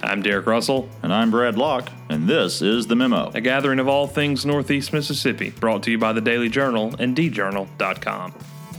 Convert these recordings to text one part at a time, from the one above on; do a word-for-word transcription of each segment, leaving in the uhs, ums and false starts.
I'm Derek Russell. And I'm Brad Locke, and this is The Memo, a gathering of all things Northeast Mississippi, brought to you by the Daily Journal and d journal dot com.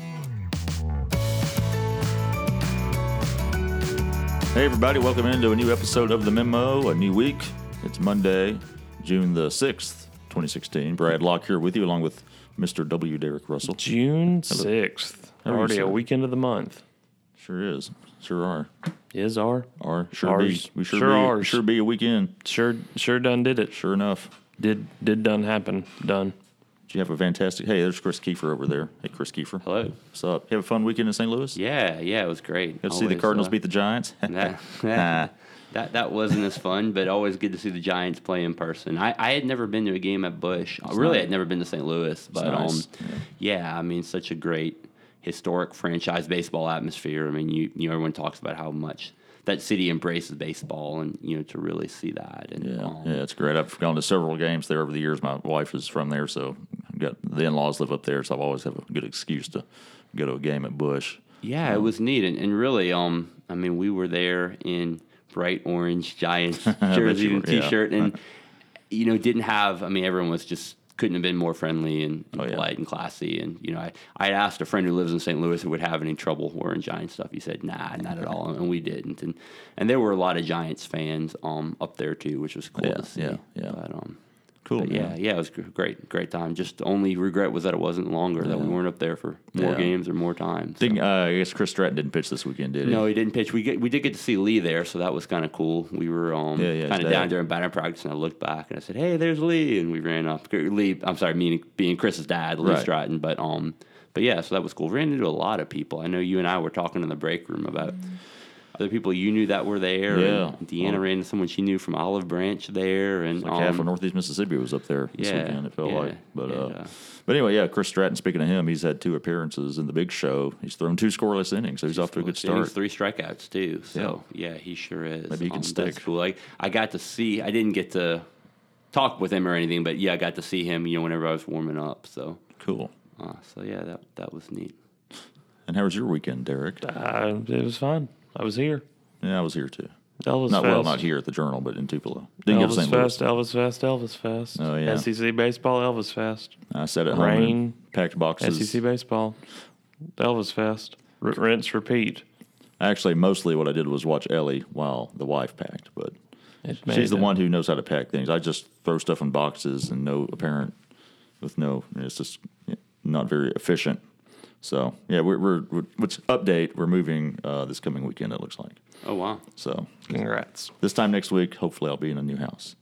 Hey everybody, welcome into a new episode of The Memo, a new week. It's Monday, June the sixth, twenty sixteen. Brad Locke here with you, along with Mister W. Derek Russell. June sixth. How are you, Already sir? a weekend of the month. Sure is. Sure are. Is our. Are. Sure Ours. be. We sure, Sure be. ours. Sure be a weekend. Sure sure done did it. Sure enough. Did did done happen. Done. Did you have a fantastic... Hey, there's Chris Kiefer over there. Hey, Chris Kiefer. Hello. What's up? You have a fun weekend in Saint Louis? Yeah, yeah, it was great. Got to see the Always, Cardinals uh, beat the Giants? that, that, that that wasn't as fun, but always good to see the Giants play in person. I, I had never been to a game at Busch. It's really, nice. I'd never been to Saint Louis, but nice. um, yeah. yeah, I mean, such a great historic franchise baseball atmosphere. I mean, you you know, everyone talks about how much that city embraces baseball, and you know, to really see that. And, Yeah, um, yeah, it's great. I've gone to several games there over the years. My wife is from there, so I've got the in-laws live up there, so I've always have a good excuse to go to a game at Busch. Yeah, it was neat, and, and really, um, I mean, we were there in bright orange Giants jersey you and were, yeah. T-shirt, and you know, didn't have. I mean, everyone was just couldn't have been more friendly and, and Oh, yeah. polite and classy. And you know, I I asked a friend who lives in Saint Louis if would have any trouble wearing Giants stuff. He said, "Nah, not at all," and we didn't. And and there were a lot of Giants fans um up there too, which was cool Yeah, to see. yeah, yeah. But, um, Cool. But yeah, man. yeah, it was a great, great time. Just the only regret was that it wasn't longer, that we weren't up there for more Yeah. games or more time. so. Think, uh, I guess Chris Stratton didn't pitch this weekend, did he? No, he didn't pitch. We get, we did get to see Lee there, so that was kind of cool. We were um, Yeah, yeah, kind his of down dad. during batting practice, and I looked back and I said, "Hey, there's Lee," and we ran up. Lee, I'm sorry, meaning being Chris's dad, Lee Right. Stratton. But um, but yeah, so that was cool. We ran into a lot of people. I know you and I were talking in the break room about other people you knew that were there. Yeah. And Deanna Well, ran into someone she knew from Olive Branch there, and Like um, half of Northeast Mississippi was up there this yeah, weekend, it felt yeah, like. But, uh, yeah. but anyway, yeah, Chris Stratton, speaking of him, he's had two appearances in the big show. He's thrown two scoreless innings, so he's off to a good innings, start. Three strikeouts too. So yeah, he sure is. Maybe he can um, stick. That's cool. I I got to see. I didn't get to talk with him or anything, but yeah, I got to see him. You know, whenever I was warming up. So Cool. uh, so yeah, that that was neat. And how was your weekend, Derek? Uh, it was fun. I was here. Yeah, I was here too. Elvis Not Fest. well, not here at the Journal, but in Tupelo. Didn't go to Elvis Saint Louis. Fest, Elvis Fest, Elvis Fest. Oh, yeah. S E C Baseball, Elvis Fest. I sat at home Rain. and packed boxes. S E C Baseball, Elvis Fest. R- rinse, repeat. Actually, mostly what I did was watch Ellie while the wife packed, but It made she's the it. one who knows how to pack things. I just throw stuff in boxes and no apparent, with no, it's just not very efficient. So, yeah, we're, we're, we're which update, we're moving uh, this coming weekend, it looks like. Oh wow. So, Congrats. this time next week, hopefully I'll be in a new house.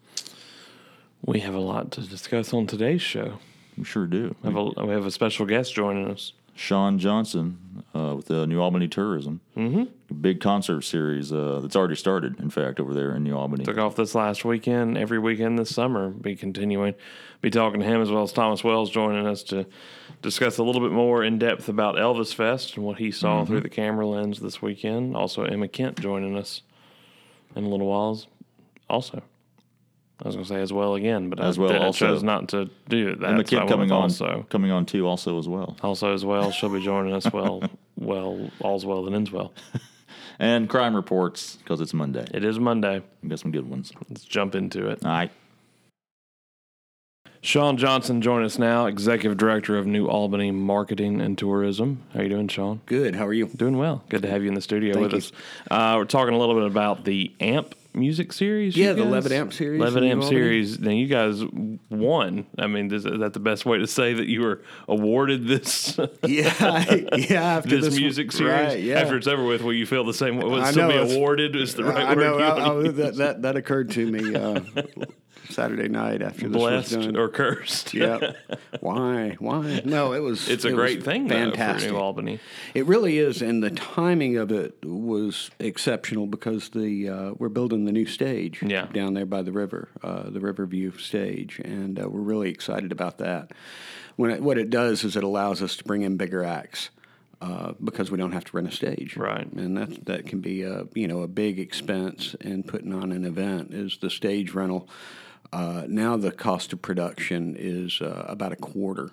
We have a lot to discuss on today's show. We sure do. We have a, we have a special guest joining us. Sean Johnson uh, with the New Albany Tourism. Mm-hmm. A big concert series uh, that's already started, in fact, over there in New Albany. Took off this last weekend. Every weekend this summer, be continuing. Be talking to him as well as Thomas Wells joining us to discuss a little bit more in depth about Elvis Fest and what he saw Mm-hmm. through the camera lens this weekend. Also, Emma Kent joining us in a little while. Also, I was going to say as well again, but As I, well I also. chose not to do that. And the so I kid went coming with on, also. coming on too, also as well. Also as well, she'll be joining us. Well, well, all's well that ends well. And crime reports, because it's Monday. It is Monday. We got some good ones. Let's jump into it. All right. Sean Johnson joining us now, Executive Director of New Albany Marketing and Tourism. How you doing, Sean? Good. How are you? Doing well. Good to have you in the studio Thank with you. us. Uh, we're talking a little bit about the AMP music series. Yeah, you the guys? Levitt Amp series Levitt in Amp New Albany. series. Now, you guys won. I mean, is, is that the best way to say that you were awarded this Yeah, yeah. After this, this, music series? right, yeah. After it's over with, will you feel the same way? Will it I still know, be it's- awarded is the right I word? know you I, wanna I, use? that, that that occurred to me uh, Saturday night after this Blessed was done. or cursed? Yeah. Why? Why? No, it was. It's a it great was thing, though, fantastic. for New Albany. It really is, and the timing of it was exceptional because the uh, we're building the new stage Yeah. down there by the river, uh, the Riverview stage, and uh, we're really excited about that. When it, what it does is it allows us to bring in bigger acts. Uh, because we don't have to rent a stage, Right. And that that can be a you know a big expense in putting on an event is the stage rental. Uh, now the cost of production is uh, about a quarter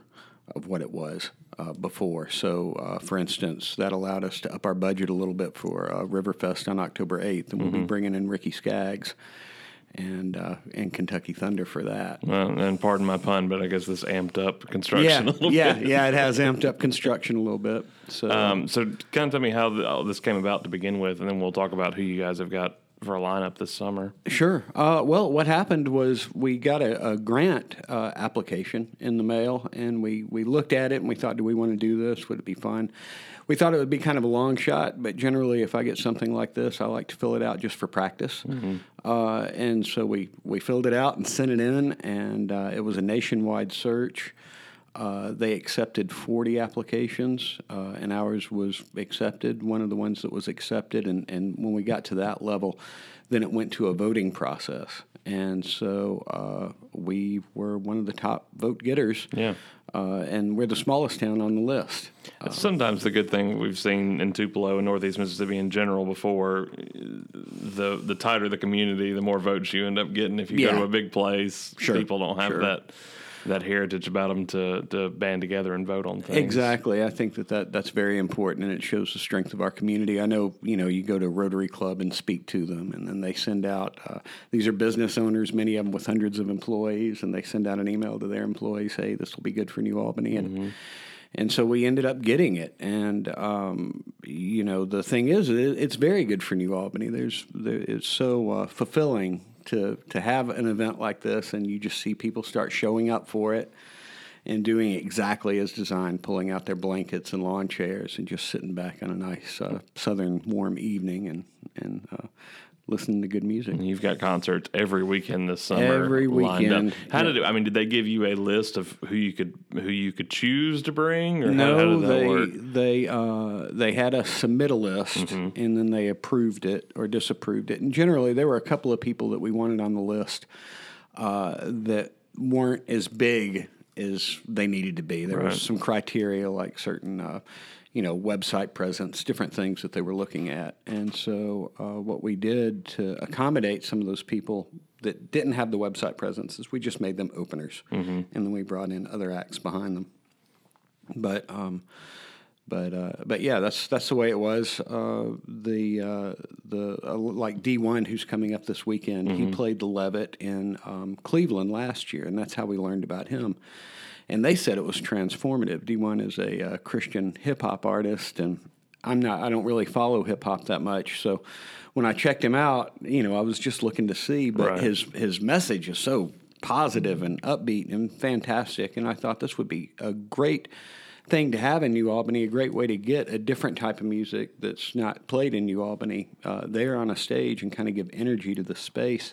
of what it was uh, before. So, uh, for instance, that allowed us to up our budget a little bit for uh, Riverfest on October eighth, and we'll Mm-hmm. be bringing in Ricky Skaggs and uh, and Kentucky Thunder for that. Well, and pardon my pun, but I guess this amped up construction Yeah, a little yeah, bit. yeah. It has amped up construction a little bit. So, Um, so kind of tell me how the, all this came about to begin with, and then we'll talk about who you guys have got for a lineup this summer. Sure. Uh, well, what happened was we got a, a grant uh, application in the mail, and we, we looked at it and we thought, do we want to do this? Would it be fun? We thought it would be kind of a long shot, but generally, if I get something like this, I like to fill it out just for practice. Mm-hmm. Uh, and so we, we filled it out and sent it in, and uh, it was a nationwide search. Uh, they accepted forty applications, uh, and ours was accepted, one of the ones that was accepted. And, and when we got to that level, then it went to a voting process. And so uh, we were one of the top vote getters. Yeah. Uh, and we're the smallest town on the list. It's sometimes the good thing we've seen in Tupelo and Northeast Mississippi in general before. The the tighter the community, the more votes you end up getting. If you Yeah. go to a big place, Sure, people don't have sure. that that heritage about them to, to band together and vote on things. Exactly. I think that, that that's very important, and it shows the strength of our community. I know, you know, you go to a Rotary Club and speak to them, and then they send out, uh, these are business owners, many of them with hundreds of employees, and they send out an email to their employees, hey, this will be good for New Albany. And Mm-hmm. And so we ended up getting it, and um, you know the thing is, it, it's very good for New Albany. There's, there, it's so uh, fulfilling to to have an event like this, and you just see people start showing up for it and doing exactly as designed, pulling out their blankets and lawn chairs and just sitting back on a nice uh, southern warm evening and and uh, listening to good music. And you've got concerts every weekend this summer. Every lined up. weekend, How yeah. did it, I mean? Did they give you a list of who you could who you could choose to bring, or how, No, how did that they work? they uh, they had us submit a list, Mm-hmm. and then they approved it or disapproved it. And generally, there were a couple of people that we wanted on the list uh, that weren't as big as they needed to be. There Right. was some criteria like certain, uh, you know, website presence, different things that they were looking at. And so, uh, what we did to accommodate some of those people that didn't have the website presence is we just made them openers, Mm-hmm. and then we brought in other acts behind them. But um, but uh, but yeah, that's that's the way it was. Uh, the uh, the uh, like D one, who's coming up this weekend, he played the Levitt in um, Cleveland last year, and that's how we learned about him. And they said it was transformative. D one is a uh, Christian hip hop artist, and I'm not. I don't really follow hip hop that much, so when I checked him out, you know, I was just looking to see, but Right. his his message is so positive and upbeat and fantastic, and I thought this would be a great thing to have in New Albany, a great way to get a different type of music that's not played in New Albany uh, there on a stage and kind of give energy to the space.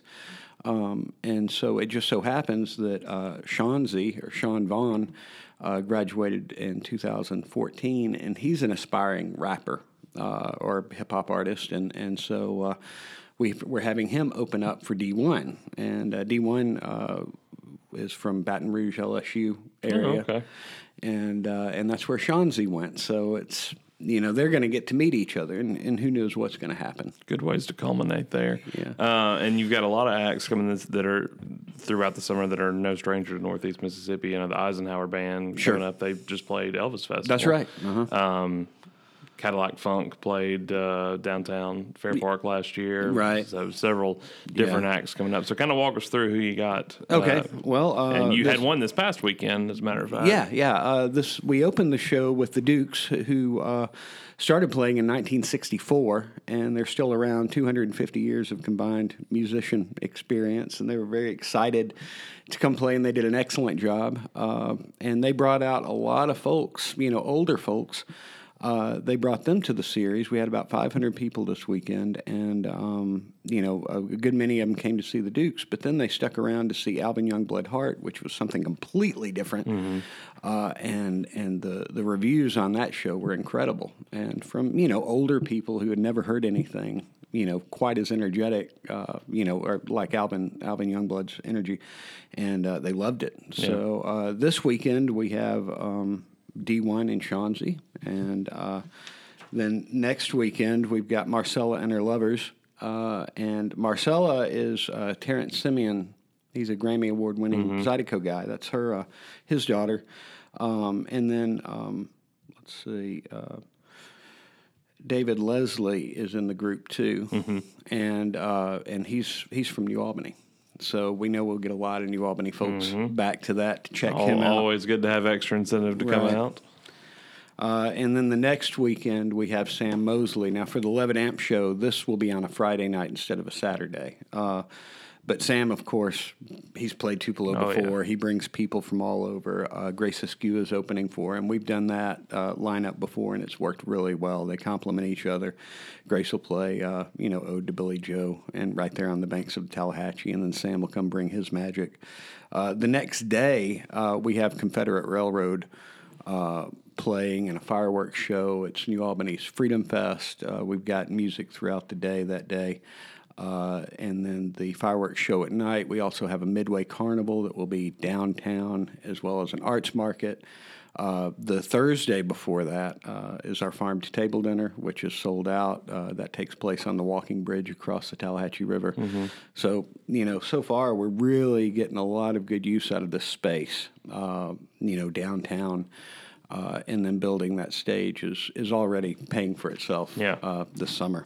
Um, and so it just so happens that uh, Sean Z, or Sean Vaughn, uh, graduated in two thousand fourteen, and he's an aspiring rapper uh, or hip-hop artist, and, and so uh, we, we're having him open up for D one. And uh, D one uh, is from Baton Rouge, L S U area. Oh, okay. And uh, and that's where Sean Z went. So it's, you know, they're going to get to meet each other, and, and who knows what's going to happen. Good ways to culminate there. Yeah. Uh, and you've got a lot of acts coming this, that are throughout the summer that are no stranger to Northeast Mississippi. You know, the Eisenhower Band Sure. coming up. They just played Elvis Festival. That's right. Uh-huh. Um, Cadillac Funk played uh, downtown Fair Park last year. Right. So several different Yeah. acts coming up. So kind of walk us through who you got. Okay. Uh, well, uh, and you this- had one this past weekend, as a matter of fact. Yeah, yeah. Uh, this we opened the show with the Dukes, who uh, started playing in nineteen sixty-four, and they're still around. two hundred fifty years of combined musician experience, and they were very excited to come play, and they did an excellent job. Uh, and they brought out a lot of folks, you know, older folks. Uh, they brought them to the series. We had about five hundred people this weekend, and um, you know, a good many of them came to see the Dukes. But then they stuck around to see Alvin Youngblood Hart, which was something completely different. Mm-hmm. Uh, and and the the reviews on that show were incredible, and from you know older people who had never heard anything, you know, quite as energetic, uh, you know, or like Alvin Alvin Youngblood's energy, and uh, they loved it. So uh, this weekend we have. Um, D one in Chauncey, and uh, then next weekend we've got Marcella and her lovers, uh, and Marcella is uh, Terrence Simeon. He's a Grammy Award winning Zydeco guy. That's her, uh, his daughter. Um, and then, um, let's see, uh, David Leslie is in the group too, mm-hmm. and uh, and he's he's from New Albany. So we know we'll get a lot of New Albany folks mm-hmm. back to that to check All, him out. Always good to have extra incentive to come Right. out. Uh, and then the next weekend, we have Sam Mosley. Now, for the Levitt Amp show, this will be on a Friday night instead of a Saturday. Uh, but Sam, of course, he's played Tupelo Oh, before. yeah. He brings people from all over. Uh, Grace Askew is opening for him. We've done that uh, lineup before, and it's worked really well. They complement each other. Grace will play, uh, you know, Ode to Billy Joe, and right there on the banks of the Tallahatchie, and then Sam will come bring his magic. Uh, the next day, uh, we have Confederate Railroad uh, playing in a fireworks show. It's New Albany's Freedom Fest. Uh, we've got music throughout the day that day. Uh, and then the fireworks show at night. We also have a Midway Carnival that will be downtown, as well as an arts market. Uh, the Thursday before that uh, is our Farm to Table dinner, which is sold out. Uh, that takes place on the walking bridge across the Tallahatchie River. Mm-hmm. So, you know, so far we're really getting a lot of good use out of this space, uh, you know, downtown. Uh, and then building that stage is, is already paying for itself Yeah. uh, this summer.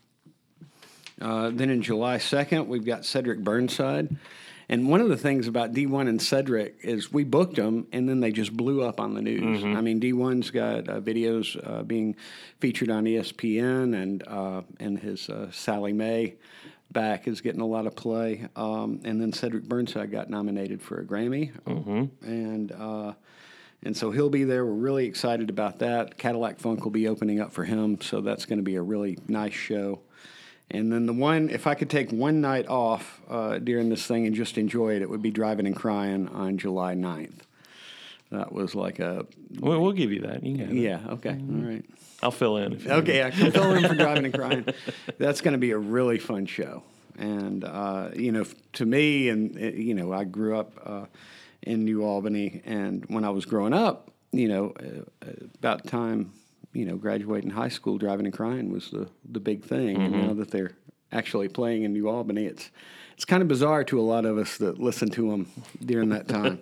Uh, then in July second, we've got Cedric Burnside. And one of the things about D one and Cedric is we booked them, and then they just blew up on the news. Mm-hmm. I mean, D one's got uh, videos uh, being featured on E S P N, and uh, and his uh, Sally Mae back is getting a lot of play. Um, and then Cedric Burnside got nominated for a Grammy. Mm-hmm. And... Uh, And so he'll be there. We're really excited about that. Cadillac Funk will be opening up for him, so that's going to be a really nice show. And then the one, if I could take one night off uh, during this thing and just enjoy it, it would be Driving and Crying on July ninth. That was like a... We'll, we'll give you that. You can have it. Yeah, okay, all right. I'll fill in. If you Okay, I can fill in for Driving and Crying. That's going to be a really fun show. And, uh, you know, to me, and, uh, you know, I grew up... Uh, in New Albany, and when I was growing up, you know, uh, about time, you know, graduating high school, Driving and Crying was the, the big thing. Mm-hmm. And now that they're actually playing in New Albany, it's it's kind of bizarre to a lot of us that listen to them during that time.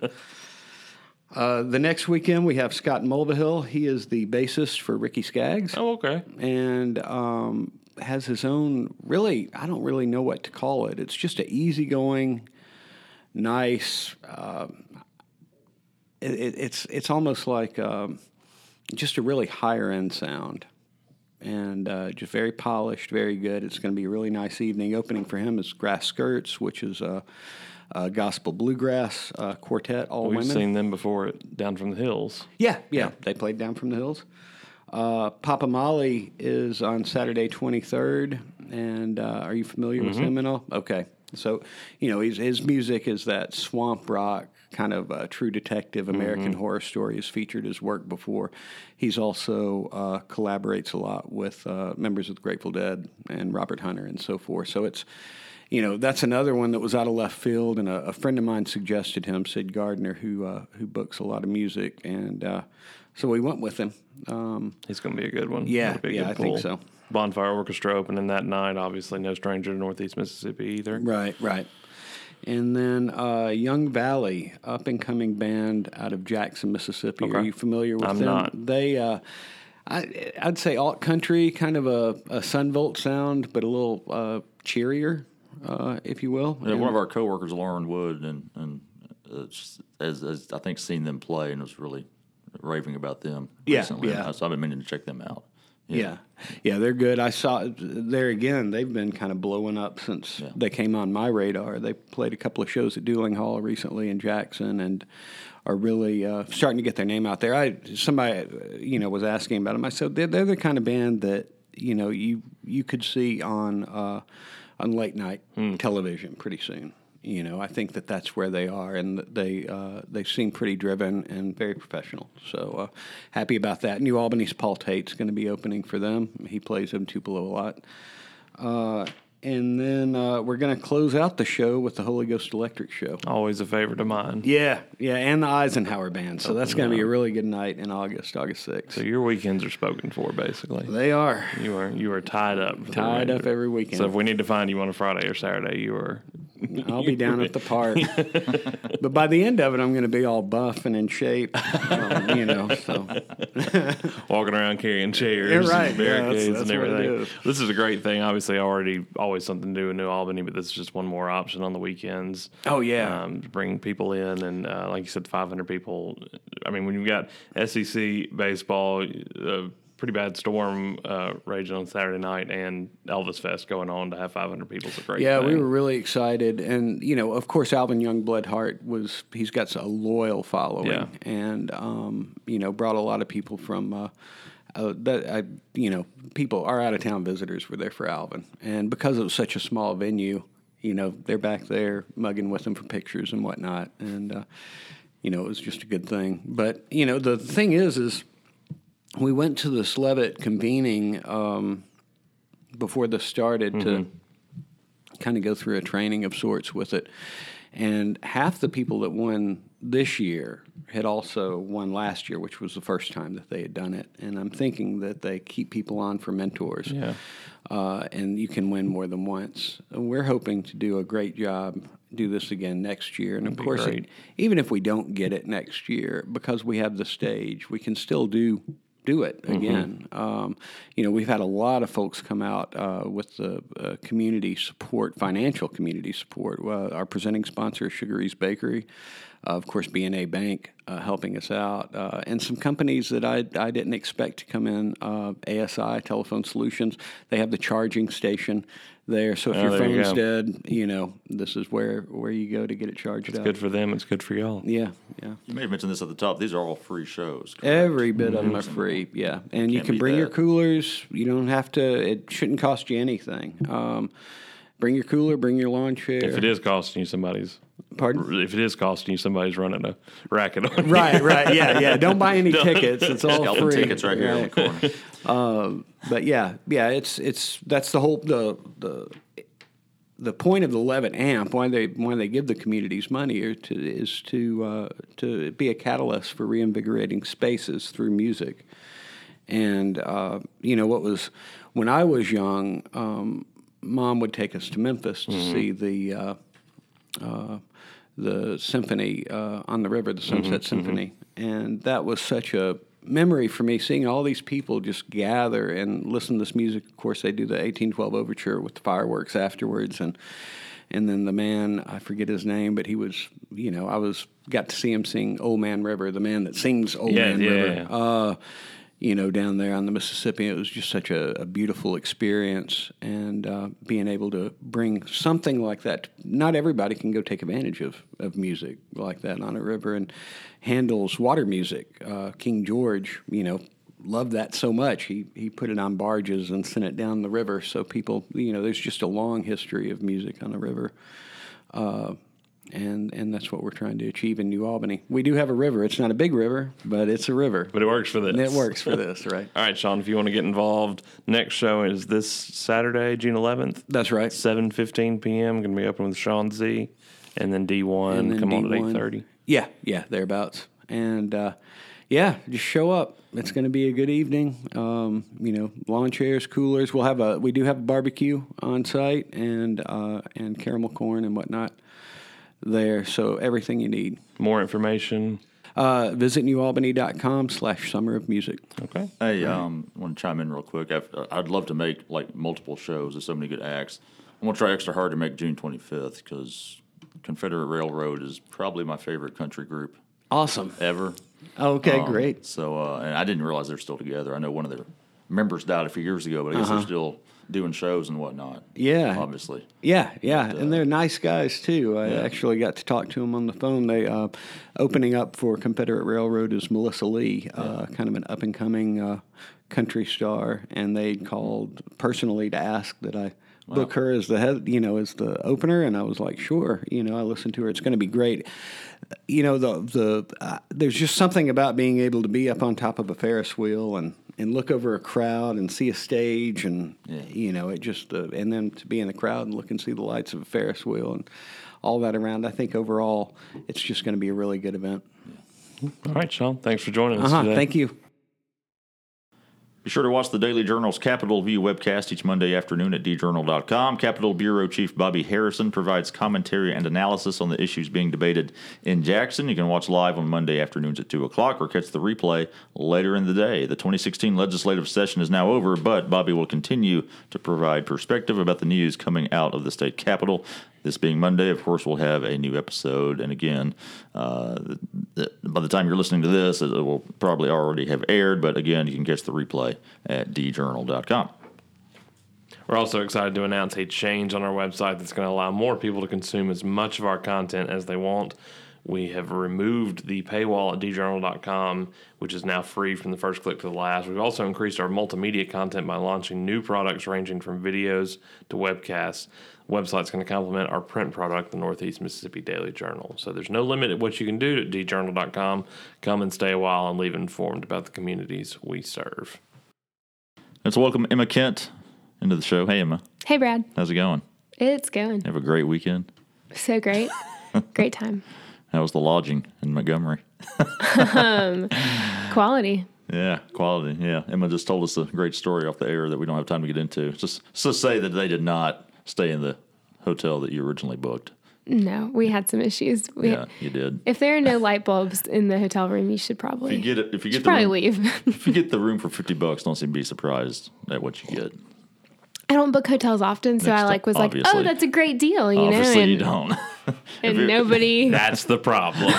uh, the next weekend, we have Scott Mulvihill. He is the bassist for Ricky Skaggs. Oh, okay. And um, has his own, really, I don't really know what to call it. It's just an easygoing, nice. Uh, it, it, it's it's almost like um, just a really higher end sound, and uh, just very polished, very good. It's going to be a really nice evening. Opening for him is Grass Skirts, which is a, a gospel bluegrass uh, quartet, all We've women. seen them before at Down from the Hills. Yeah, yeah, they played Down from the Hills. Uh, Papa Molly is on Saturday twenty-third, and uh, are you familiar mm-hmm. with him at all? Okay. So, you know, he's, his music is that swamp rock, kind of uh, true detective, American mm-hmm. Horror Story. Has featured his work before. He's also uh, collaborates a lot with uh, members of the Grateful Dead and Robert Hunter and so forth. So it's, you know, that's another one that was out of left field, and a, a friend of mine suggested him, Sid Gardner, who uh, who books a lot of music, and uh, so we went with him. Um, He's going to be a good one. Yeah, be a yeah, good I pull. think so. Bonfire Orchestra opening that night. Obviously, no stranger to Northeast Mississippi either. Right, right. And then uh, Young Valley, up and coming band out of Jackson, Mississippi. Okay. Are you familiar with I'm them? not. They, uh, I, I'd say alt country, kind of a, a Sunvolt sound, but a little uh, cheerier, uh, if you will. Yeah, And- one of our coworkers, Lauren Wood, and and uh, as, as I think seen them play and was really raving about them Yeah, recently. yeah. So I've been meaning to check them out. Yeah. yeah, they're good. I saw there again. They've been kind of blowing up since Yeah. they came on my radar. They played a couple of shows at Dueling Hall recently in Jackson, and are really uh, starting to get their name out there. I somebody uh, you know was asking about them. I said they're, they're the kind of band that you know you you could see on uh, on late night Hmm. television pretty soon. You know, I think that that's where they are, and they uh, they seem pretty driven and very professional. So uh, happy about that. New Albany's Paul Tate's going to be opening for them. He plays in Tupelo a lot. Uh, and then uh, we're going to close out the show with the Holy Ghost Electric Show. Always a favorite of mine. Yeah, yeah, and the Eisenhower Band. So that's going to be a really good night in August, August sixth. So your weekends are spoken for, basically. They are. You are you are tied up. for the Tied up remainder. every weekend. So if we need to find you on a Friday or Saturday, you are I'll be down at the park. But by the end of it, I'm going to be all buff and in shape, um, you know. So Walking around carrying chairs, You're right. and Yeah, barricades, that's- that's and what it everything. is. This is a great thing. Obviously, already always something to do in New Albany, but this is just one more option on the weekends. Oh, yeah. um, to bring people in, and uh, like you said, five hundred people. I mean, when you've got S E C baseball, a pretty bad storm uh, raging on Saturday night, and Elvis Fest going on, to have five hundred people is a great Yeah, thing. we were really excited, and you know, of course, Alvin Youngblood Hart was he's got a loyal following, Yeah. and um, you know, brought a lot of people from. Uh, uh, that I, you know, people, our out of town visitors were there for Alvin, and because it was such a small venue, you know, they're back there mugging with him for pictures and whatnot, and uh, you know, it was just a good thing. But you know, the thing is, is we went to this Levitt convening um, before this started Mm-hmm. to kind of go through a training of sorts with it. And half the people that won this year had also won last year, which was the first time that they had done it. And I'm thinking that they keep people on for mentors. Yeah. Uh, and you can win more than once. And we're hoping to do a great job, do this again next year. And of That'd be course, great. it, even if we don't get it next year, because we have the stage, we can still do do it again. Mm-hmm. Um, you know, we've had a lot of folks come out uh, with the uh, community support, financial community support. Uh, our presenting sponsor, Sugar East Bakery, uh, of course, B and A Bank uh, helping us out, uh, and some companies that I, I didn't expect to come in. Uh, A S I, Telephone Solutions, they have the charging station there. So if Oh, your there you phone's go. dead, you know, this is where, where you go to get it charged up. Good for them. It's good for y'all. Yeah, yeah. You may have mentioned this at the top. These are all free shows. correct? Every bit of them are free, yeah. And you Can't can beat bring your that. coolers. You don't have to. It shouldn't cost you anything. Um, bring your cooler. Bring your lawn chair. If it is costing you somebody's, Pardon? if it is costing you, somebody's running a racket on you. Right, right, yeah, yeah. Don't buy any tickets. It's all Scalping free. tickets right here on the corner. Um, but yeah, yeah. It's it's that's the whole the the. The point of the Levitt amp, why they why they give the communities money, or to, is to uh, to be a catalyst for reinvigorating spaces through music. And uh, you know what was when I was young, um, Mom would take us to Memphis to Mm-hmm. see the uh, uh, the symphony uh, on the river, the Sunset Mm-hmm, Symphony, and that was such a memory for me, seeing all these people just gather and listen to this music. Of course, they do the eighteen twelve overture with the fireworks afterwards, and and then the man, I forget his name, but he was, you know, I was got to see him sing "Old Man River," the man that sings "Old Yeah, Man yeah, River," yeah. Uh, you know, down there on the Mississippi. It was just such a, a beautiful experience, and uh, being able to bring something like that. Not everybody can go take advantage of, of music like that on a river, and Handel's water music, uh, King George, you know, loved that so much. He he put it on barges and sent it down the river, so people, you know, there's just a long history of music on the river. Uh, and and that's what we're trying to achieve in New Albany. We do have a river. It's not a big river, but it's a river. But it works for this. And it works for this, right? All right, Sean, if you want to get involved, next show is this Saturday, June eleventh. That's right. seven fifteen p.m. Going to be open with Sean Z. And then D one, And then come on D at one. eight thirty. Yeah, yeah, thereabouts. And uh, yeah, just show up. It's going to be a good evening. Um, you know, lawn chairs, coolers. We'll have a we do have a barbecue on site, and uh, and caramel corn and whatnot there. So everything you need. More information. Uh, visit newalbany.com slash summer of music. Okay. Hey, um, I want to chime in real quick. I've, I'd love to make like multiple shows. There's so many good acts. I'm gonna try extra hard to make June twenty-fifth because Confederate Railroad is probably my favorite country group Awesome. ever. Okay, Um, great. So, uh, and I didn't realize they're still together. I know one of their members died a few years ago, but I guess they're still doing shows and whatnot. Uh-huh. Yeah. obviously. Yeah, yeah, and they're nice guys too. I actually got to talk to them on the phone. They uh, opening up for Confederate Railroad is Melissa Lee, uh, kind of an up and coming uh, country star, and they called personally to ask that I book her as the head, you know, as the opener, and I was like, sure. You know, I listened to her. It's going to be great. You know, the the uh, there's just something about being able to be up on top of a Ferris wheel and. And look over a crowd and see a stage, and Yeah. you know it just, uh, and then to be in the crowd and look and see the lights of a Ferris wheel and all that around. I think overall, it's just going to be a really good event. All right, Sean. Thanks for joining us Uh huh. today. Thank you. Be sure to watch the Daily Journal's Capitol View webcast each Monday afternoon at d journal dot com. Capitol Bureau Chief Bobby Harrison provides commentary and analysis on the issues being debated in Jackson. You can watch live on Monday afternoons at two o'clock or catch the replay later in the day. The twenty sixteen legislative session is now over, but Bobby will continue to provide perspective about the news coming out of the state capitol. This being Monday, of course, we'll have a new episode. And again, uh, by the time you're listening to this, it will probably already have aired. But again, you can catch the replay at d journal dot com. We're also excited to announce a change on our website that's going to allow more people to consume as much of our content as they want. We have removed the paywall at d journal dot com, which is now free from the first click to the last. We've also increased our multimedia content by launching new products ranging from videos to webcasts. The website's going to complement our print product, the Northeast Mississippi Daily Journal. So there's no limit at what you can do at d journal dot com. Come and stay a while and leave informed about the communities we serve. Let's welcome Emma Kent into the show. Hey, Emma. Hey, Brad. How's it going? It's going. Have a great weekend. So great. Great time. How was the lodging in Montgomery? um, quality. Yeah, quality. Yeah. Emma just told us a great story off the air that we don't have time to get into. Just, just to say that they did not stay in the hotel that you originally booked. No, we had some issues. We, yeah, you did. If there are no light bulbs in the hotel room, you should probably. If you get it, if you get the probably room, leave. if you get the room for fifty bucks, don't seem to be surprised at what you get. I don't book hotels often, so Next I like was obviously. like, oh, that's a great deal, you Obviously, know. And, you don't. and nobody. That's the problem.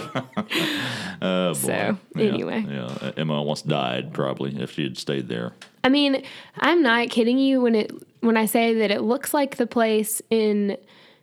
Oh, boy. So, Yeah, anyway. yeah, Emma almost died probably if she had stayed there. I mean, I'm not kidding you when it when I say that it looks like the place in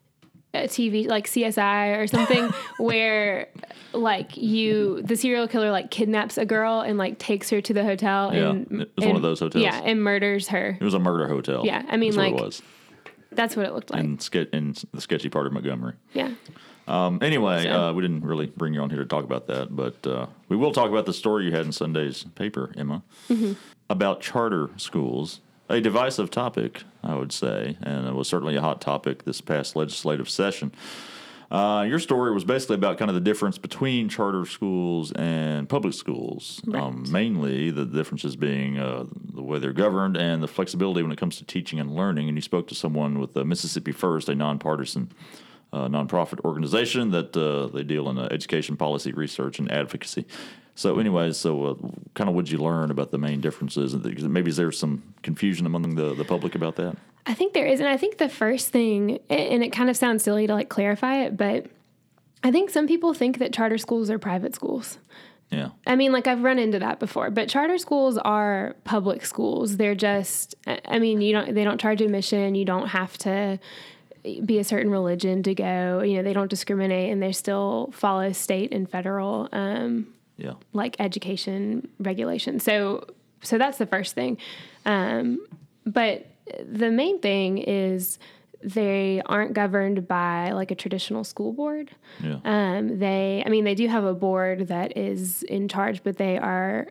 a T V like C S I or something where like you the serial killer like kidnaps a girl and like takes her to the hotel Yeah, and it was and, one of those hotels. Yeah, and murders her. It was a murder hotel. Yeah, I mean, That's what like- it was That's what it looked like. in, ske- in the sketchy part of Montgomery. Yeah. Um, anyway, So- uh, we didn't really bring you on here to talk about that, but uh, we will talk about the story you had in Sunday's paper, Emma, Mm-hmm. about charter schools. A divisive topic, I would say, and it was certainly a hot topic this past legislative session. Uh, your story was basically about kind of the difference between charter schools and public schools, Right. um, mainly the differences being uh, the way they're governed and the flexibility when it comes to teaching and learning. And you spoke to someone with uh, Mississippi First, a nonpartisan uh, nonprofit organization that uh, they deal in uh, education policy research and advocacy. So anyways, so uh, kind of what did you learn about the main differences? Maybe is there some confusion among the, the public about that? I think there is. And I think the first thing, and it kind of sounds silly to like clarify it, but I think some people think that charter schools are private schools. Yeah. I mean, like I've run into that before, but charter schools are public schools. They're just, I mean, you don't, they don't charge admission. You don't have to be a certain religion to go, you know, they don't discriminate and they still follow state and federal, um, Yeah. like education regulations. So, so that's the first thing. Um, but the main thing is they aren't governed by like a traditional school board. Yeah. Um, they, I mean, they do have a board that is in charge, but they are,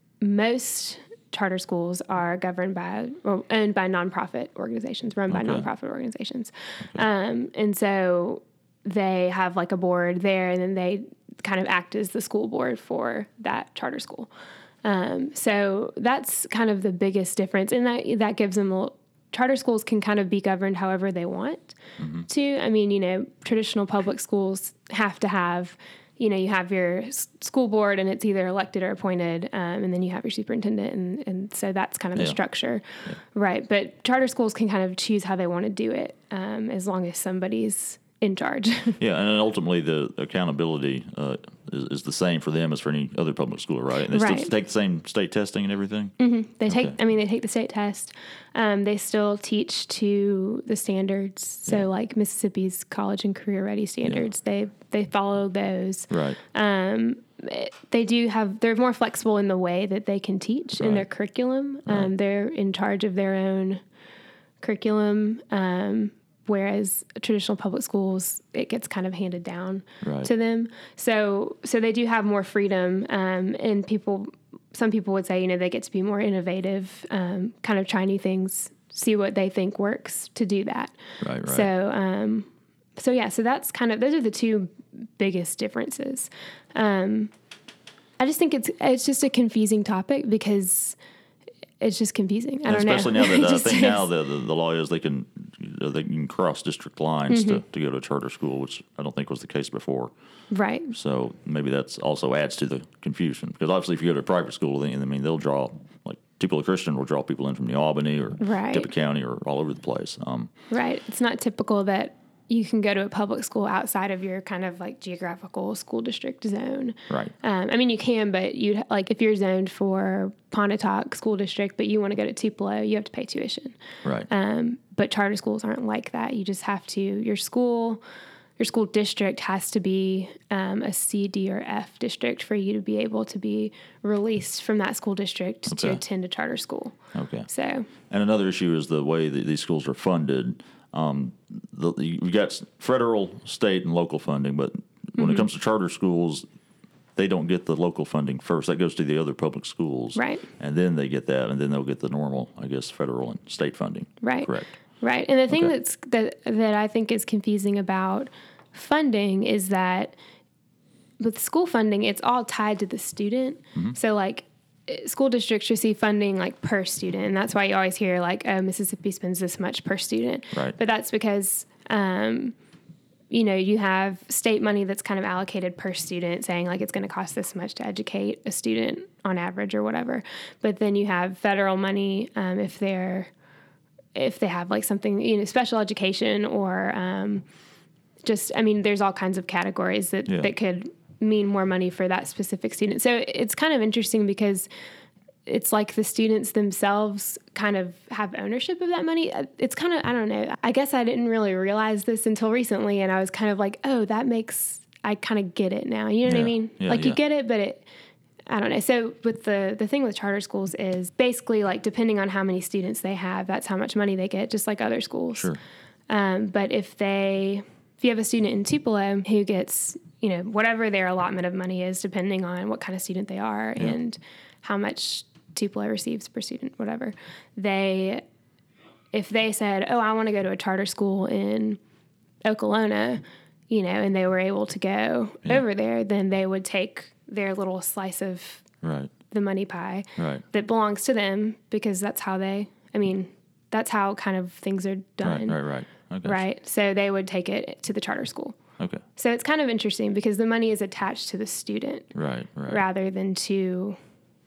most charter schools are governed by or owned by nonprofit organizations, run by Okay. nonprofit organizations. Um, and so they have like a board there and then they kind of act as the school board for that charter school. Um, so that's kind of the biggest difference. And that, that gives them a charter schools can kind of be governed however they want Mm-hmm. to. I mean, you know, traditional public schools have to have, you know, you have your s- school board and it's either elected or appointed, um, and then you have your superintendent. And, and so that's kind of the Yeah. structure. Right. But charter schools can kind of choose how they want to do it, um, as long as somebody's in charge. Yeah, and ultimately the accountability uh, is, is the same for them as for any other public school, right? And they still Right. take the same state testing and everything? They take, Okay. I mean, they take the state test. Um, they still teach to the standards. So Yeah. like Mississippi's college and career ready standards, they, they follow those. Right. Um, they do have, they're more flexible in the way that they can teach in Right. their curriculum. Um, they're in charge of their own curriculum. Um, whereas traditional public schools, it gets kind of handed down Right. to them. So, so they do have more freedom. Um, and people, some people would say, you know, they get to be more innovative, um, kind of try new things, see what they think works to do that. Right, right. So, um, so yeah, so that's kind of, those are the two biggest differences. Um, I just think it's, it's just a confusing topic because it's just confusing. I And don't know. especially now that It uh, I just think is. now the, the the law is they can uh, they can cross district lines Mm-hmm. to, to go to a charter school, which I don't think was the case before. Right. So maybe that's also adds to the confusion because obviously if you go to a private school, then I mean they'll draw like Tupelo Christian will draw people in from New Albany or Right. Tippah County or all over the place. Um, Right. It's not typical that you can go to a public school outside of your kind of like geographical school district zone. right. Um, I mean, you can, but you like if you're zoned for Pontotoc School District, but you want to go to Tupelo, you have to pay tuition. Right. Um, but charter schools aren't like that. You just have to your school, your school district has to be um, a C, D, or F district for you to be able to be released from that school district to Okay. attend a charter school. Okay. So And another issue is the way that these schools are funded. Um, the, you've got federal, state, and local funding, but when Mm-hmm. it comes to charter schools, they don't get the local funding first. That goes to the other public schools. Right. And then they get that, and then they'll get the normal, I guess, federal and state funding. Right. Correct. Right. And the thing Okay. that's that that I think is confusing about funding is that with school funding, it's all tied to the student. Mm-hmm. So like eh, school districts receive funding like per student, and that's why you always hear like, oh, Mississippi spends this much per student. Right. But that's because um, you know, you have state money that's kind of allocated per student, saying like it's going to cost this much to educate a student on average or whatever. But then you have federal money um, if they're if they have like something, you know, special education or um, just, I mean, there's all kinds of categories that, Yeah. that could mean more money for that specific student. So it's kind of interesting because it's like the students themselves kind of have ownership of that money. It's kind of, I don't know, I guess I didn't really realize this until recently. And I was kind of like, oh, that makes, I kind of get it now. You know what I Yeah. mean? Yeah, like you yeah. get it, but it, I don't know. So with the, the thing with charter schools is basically like depending on how many students they have, that's how much money they get, just like other schools. Sure. Um, but if they, if you have a student in Tupelo who gets, you know, whatever their allotment of money is, depending on what kind of student they are Yeah. and how much Tupelo receives per student, whatever, they, if they said, oh, I want to go to a charter school in Okolona, you know, and they were able to go Yeah. over there, then they would take their little slice of Right. the money pie Right. that belongs to them because that's how they, I mean, that's how kind of things are done. Right. Right. Right. Okay. Right. So they would take it to the charter school. Okay. So it's kind of interesting because the money is attached to the student Right. Right. rather than to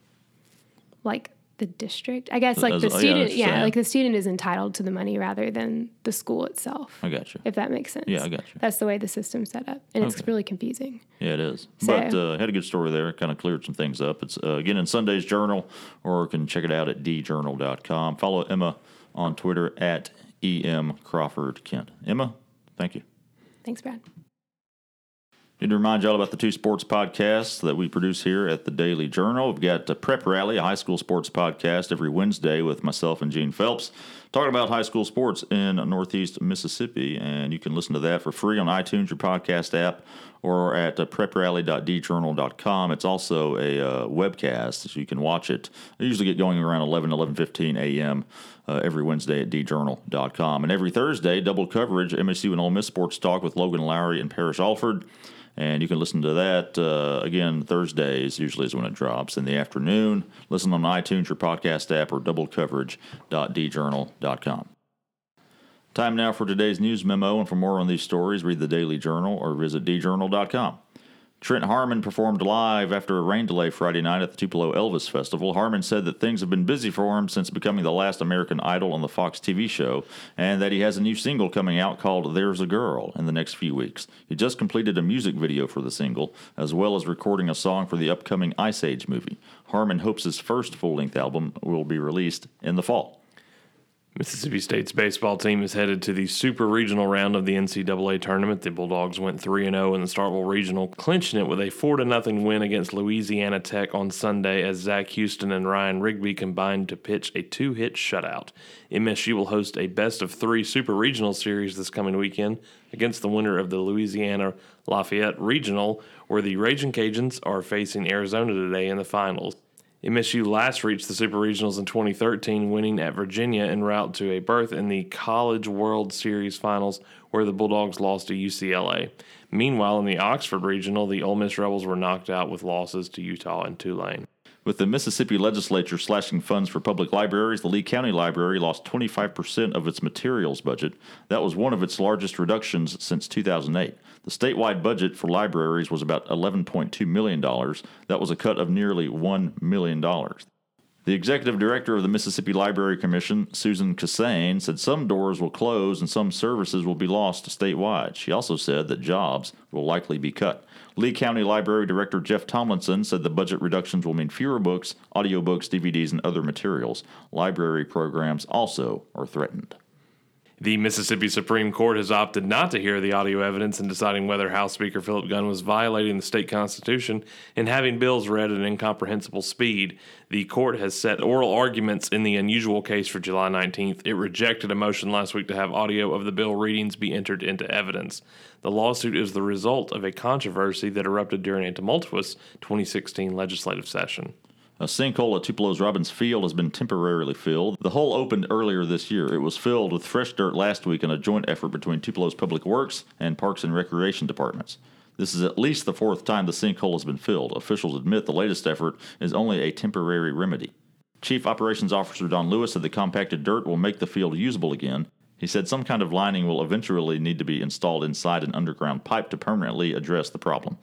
like the district. I guess like As- the oh, yeah, student, that's yeah, saying. like the student is entitled to the money rather than the school itself. I got you. If that makes sense. Yeah, I got you. That's the way the system's set up. And it's Okay. really confusing. Yeah, it is. So- But uh, had a good story there. Kind of cleared some things up. It's uh, again in Sunday's Journal, or you can check it out at d journal dot com. Follow Emma on Twitter at E M Crawford Kent. Emma, thank you. Thanks, Brad. Need to remind y'all about the two sports podcasts that we produce here at the Daily Journal. We've got uh, Prep Rally, a high school sports podcast, every Wednesday with myself and Gene Phelps, talking about high school sports in Northeast Mississippi. And you can listen to that for free on iTunes, your podcast app, or at uh, prep rally dot d journal dot com. It's also a uh, webcast, so you can watch it. I usually get going around eleven, eleven fifteen a.m. Uh, every Wednesday at d journal dot com. And every Thursday, double coverage, M S U and Ole Miss Sports Talk with Logan Lowry and Parrish Alford. And you can listen to that, uh, again, Thursdays usually is when it drops in the afternoon. Listen on iTunes, your podcast app, or double coverage dot d journal dot com. Time now for today's news memo, and for more on these stories, read the Daily Journal or visit d journal dot com. Trent Harmon performed live after a rain delay Friday night at the Tupelo Elvis Festival. Harmon said that things have been busy for him since becoming the last American Idol on the Fox T V show, and that he has a new single coming out called There's a Girl in the next few weeks. He just completed a music video for the single, as well as recording a song for the upcoming Ice Age movie. Harmon hopes his first full-length album will be released in the fall. Mississippi State's baseball team is headed to the super regional round of the N C double A tournament. The Bulldogs went three and oh in the Starkville Regional, clinching it with a four to nothing win against Louisiana Tech on Sunday as Zach Houston and Ryan Rigby combined to pitch a two-hit shutout. M S U will host a best-of-three super regional series this coming weekend against the winner of the Louisiana Lafayette Regional, where the Ragin' Cajuns are facing Arizona today in the finals. M S U last reached the Super Regionals in twenty thirteen, winning at Virginia en route to a berth in the College World Series Finals, where the Bulldogs lost to U C L A. Meanwhile, in the Oxford Regional, the Ole Miss Rebels were knocked out with losses to Utah and Tulane. With the Mississippi legislature slashing funds for public libraries, the Lee County Library lost twenty-five percent of its materials budget. That was one of its largest reductions since two thousand eight. The statewide budget for libraries was about eleven point two million dollars. That was a cut of nearly one million dollars. The executive director of the Mississippi Library Commission, Susan Cassane, said some doors will close and some services will be lost statewide. She also said that jobs will likely be cut. Lee County Library Director Jeff Tomlinson said the budget reductions will mean fewer books, audiobooks, D V Ds, and other materials. Library programs also are threatened. The Mississippi Supreme Court has opted not to hear the audio evidence in deciding whether House Speaker Philip Gunn was violating the state constitution and having bills read at an incomprehensible speed. The court has set oral arguments in the unusual case for July nineteenth. It rejected a motion last week to have audio of the bill readings be entered into evidence. The lawsuit is the result of a controversy that erupted during a tumultuous twenty sixteen legislative session. A sinkhole at Tupelo's Robbins Field has been temporarily filled. The hole opened earlier this year. It was filled with fresh dirt last week in a joint effort between Tupelo's Public Works and Parks and Recreation departments. This is at least the fourth time the sinkhole has been filled. Officials admit the latest effort is only a temporary remedy. Chief Operations Officer Don Lewis said the compacted dirt will make the field usable again. He said some kind of lining will eventually need to be installed inside an underground pipe to permanently address the problem.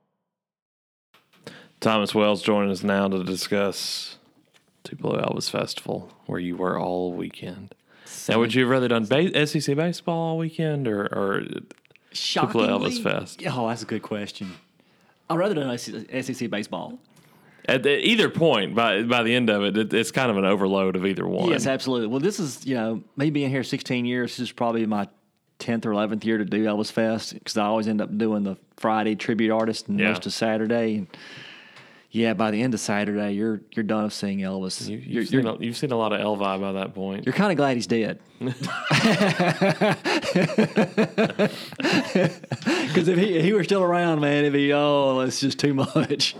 Thomas Wells joining us now to discuss Tupelo Elvis Festival, where you were all weekend. Now, would you have rather done ba- S E C baseball all weekend or, or Tupelo Elvis Fest? Oh, that's a good question. I'd rather done S E C baseball. At the, either point, by by the end of it, it, it's kind of an overload of either one. Yes, absolutely. Well, this is, you know, me being here sixteen years, this is probably my tenth or eleventh year to do Elvis Fest because I always end up doing the Friday tribute artist and Yeah. most of Saturday. And yeah, by the end of Saturday, you're you're done of seeing Elvis. You, you've, you're, seen you're, a, you've seen a lot of Elvi by that point. you're kind of glad he's dead. Because if he, if he were still around, man, it'd be, oh, it's just too much.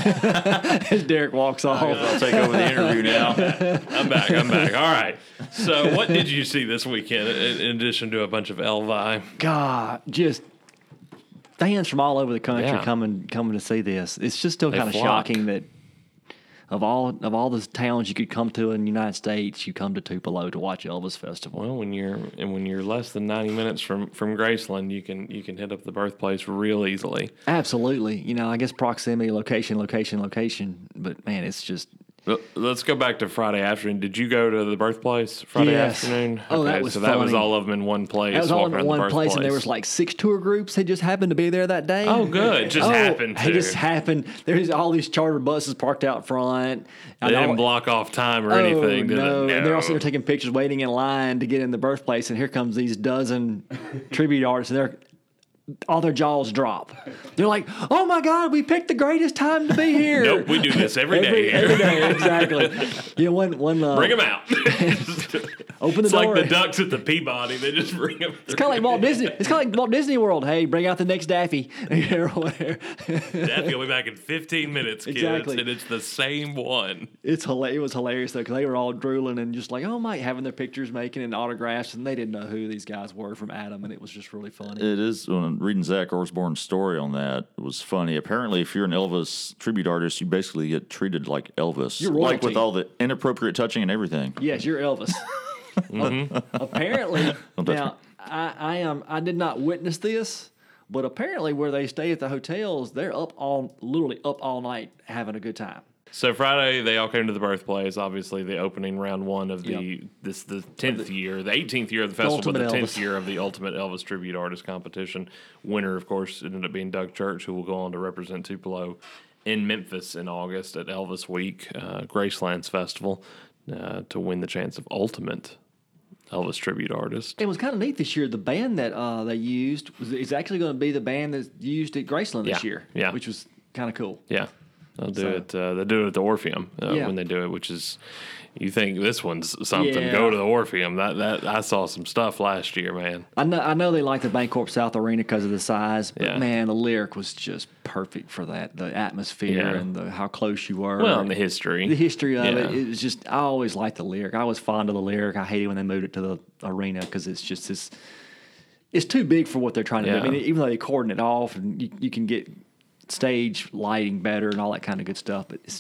As Derek walks off. I'll take over the interview now. I'm back. I'm back. All right. So, what did you see this weekend in, in addition to a bunch of Elvi? God, just fans from all over the country Yeah. coming coming to see this. It's just still They kind of flock. shocking that of all of all the towns you could come to in the United States, you come to Tupelo to watch Elvis Festival. Well, when you're and when you're less than ninety minutes from, from Graceland, you can you can hit up the birthplace real easily. Absolutely, you know, I guess proximity, location, location, location. But man, it's just But let's go back to Friday afternoon. Did you go to the birthplace Friday Yes. afternoon? Oh, that was so that was funny. all of them in one place. that was all walking in around the one place, and there was birthplace. like six tour groups. They just happened to be there that day. Oh, good. Just oh, happened It to. just happened. There's all these charter buses parked out front. I They know- didn't block off time or Oh, anything, did no. it? And they're also taking pictures, waiting in line to get in the birthplace, and here comes these dozen tribute artists, and they're all their jaws drop. They're like, "Oh my God, we picked the greatest time to be here." Nope, we do this every day here. Every day, exactly. You know, one one uh, Bring them out. open the It's door. like the ducks at the Peabody. They just bring them. It's kind of like Walt Disney. It's kind of like Walt Disney World. Hey, bring out the next Daffy. or whatever. Daffy will be back in fifteen minutes, kids. Exactly. And it's the same one. It's hila- It was hilarious though because they were all drooling and just like, "Oh my," having their pictures, making and autographs, and they didn't know who these guys were from Adam, and it was just really funny. It is, when reading Zach Osborne's story on that, it was funny. Apparently, if you're an Elvis tribute artist, you basically get treated like Elvis. You're like with royalty. all the inappropriate touching and everything. Yes, you're Elvis. Apparently, now I, I am. I did not witness this, but apparently, where they stay at the hotels, they're up all literally up all night having a good time. So Friday, they all came to the birthplace. Obviously, the opening round one of the Yep. this the tenth year, the eighteenth year of the festival, but Ultimate the tenth Elvis. year of the Ultimate Elvis Tribute Artist Competition. Winner, of course, ended up being Doug Church, who will go on to represent Tupelo in Memphis in August at Elvis Week, uh, Gracelands Festival, uh, to win the chance of Ultimate Elvis Tribute Artist. It was kind of neat this year. The band that uh, they used was is actually going to be the band that's used at Graceland this Yeah, year. yeah. which was kind of cool. Yeah, they'll do So- it. Uh, they do it at the Orpheum uh, Yeah. when they do it, which is. You think this one's something? Yeah. Go to the Orpheum. That that I saw some stuff last year, man. I know, I know they like the Bancorp South Arena because of the size, but Yeah. man, the lyric was just perfect for that. The atmosphere Yeah. and the how close you were. Well, and and the history. the history of Yeah. it. It was just, I always liked the lyric. I was fond of the lyric. I hated when they moved it to the arena because it's just this, it's too big for what they're trying to Yeah. do. I mean, even though they cordon it off and you, you can get stage lighting better and all that kind of good stuff, but it's,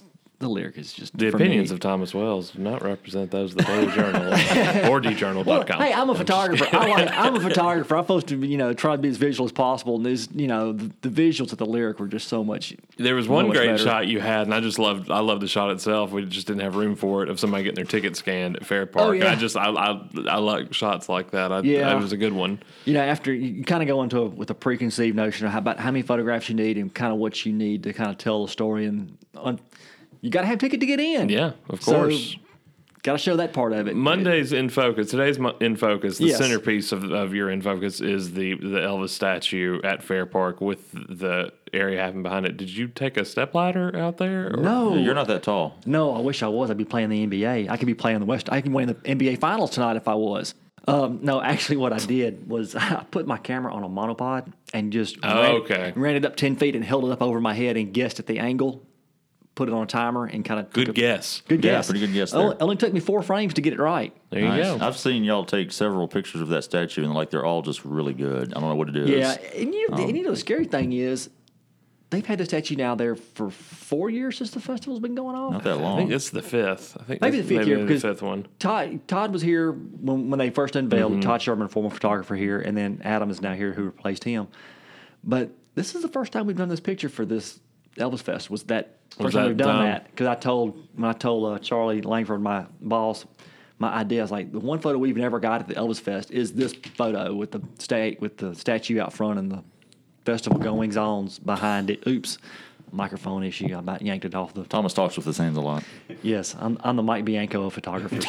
the lyric is just The for opinions me. of Thomas Wells do not represent those of the Daily Journal or d journal dot com. Hey, I'm a photographer. I like, I'm a photographer. I'm supposed to, you know, try to be as visual as possible. And there's, you know, the, the visuals of the lyric were just so much. There was one much great better. shot you had, and I just loved. I loved the shot itself. We just didn't have room for it of somebody getting their ticket scanned at Fair Park. Oh, yeah. I just, I, I, I like shots like that. I, Yeah. That was a good one. You know, after you, you kind of go into a, with a preconceived notion of how about how many photographs you need and kind of what you need to kind of tell the story, and on, you got to have a ticket to get in. Yeah, of So, course. got to show that part of it. Monday's In Focus. Today's Mo- In Focus. The Yes. centerpiece of, of your In Focus is the the Elvis statue at Fair Park with the area happening behind it. Did you take a stepladder out there? or- No, You're not that tall. No, I wish I was. I'd be playing the N B A. I could be playing the West. I could win the N B A Finals tonight if I was. Um, no, actually, what I did was I put my camera on a monopod and just Oh, ran, okay. ran it up ten feet and held it up over my head and guessed at the angle. Put it on a timer and kind of Good guess. Good Yeah, guess. pretty good guess Only, there. only took me four frames to get it right. There you Nice. go. I've seen y'all take several pictures of that statue, and like they're all just really good. I don't know what it is. Yeah, and you, Um, and you know the scary thing is, they've had the statue now there for four years since the festival's been going on. Not that I long. think it's the fifth. I think Maybe the this- fifth maybe year the because fifth one. Todd Todd was here when, when they first unveiled. Mm-hmm. Todd Sherman, former photographer here, and then Adam is now here who replaced him. But this is the first time we've done this picture for this Elvis Fest. Was that Was first time that we've done time? that? Because I told when I told uh, Charlie Langford, my boss, my idea. I was like, the one photo we've never got at the Elvis Fest is this photo with the state with the statue out front and the festival goings ons behind it. Oops. Microphone issue. I about yanked it off the. Thomas talks with his hands a lot. Yes, I'm, I'm the Mike Bianco of photographers.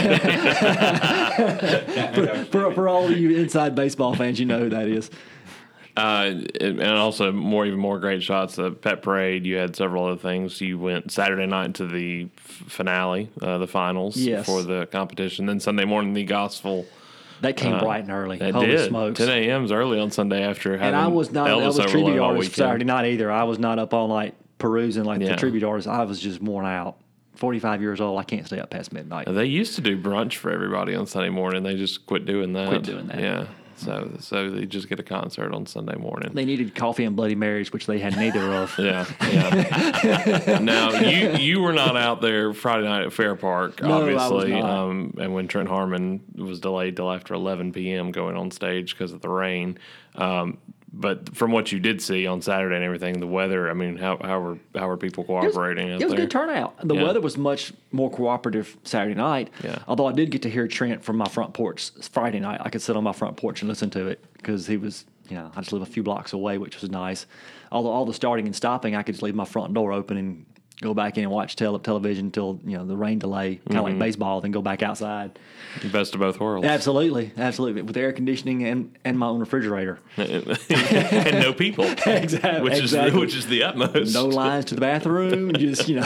for, for, for all of you inside baseball fans, you know who that is. Uh, and also more, even more great shots. The pet parade. You had several other things. You went Saturday night to the f- finale, uh, the finals Yes. for the competition. Then Sunday morning, the gospel. That came Uh, bright and early. It Holy did. smokes. ten a.m. is early on Sunday after having And I was not Elvis Elvis, Elvis overload tribute all artist weekend. Saturday night either. I was not up all night perusing like Yeah. the tribute artists. I was just worn out. forty-five years old. I can't stay up past midnight. They used to do brunch for everybody on Sunday morning. They just quit doing that. Quit doing that. Yeah. So so they just get a concert on Sunday morning. They needed coffee and Bloody Marys, which they had neither of. Yeah, yeah. Now you you were not out there Friday night at Fair Park, No, I was obviously. not. Um, and when Trent Harmon was delayed till after eleven p.m. going on stage because of the rain. Um, but from what you did see on Saturday and everything, the weather. I mean, how how were how were people It was, cooperating out it was a there? good turnout. The Yeah. weather was much more cooperative Saturday night. Yeah. Although I did get to hear Trent from my front porch Friday night. I could sit on my front porch and listen to it because he was, you know, I just live a few blocks away, which was nice. Although all the starting and stopping, I could just leave my front door open and go back in and watch tele- television until, you know, the rain delay, kind of Mm-hmm. like baseball, then go back outside. Best of both worlds. Absolutely, absolutely, with air conditioning and, and my own refrigerator. And no people. Exactly, Which is exactly. which is the utmost. No lines to the bathroom, just, you know,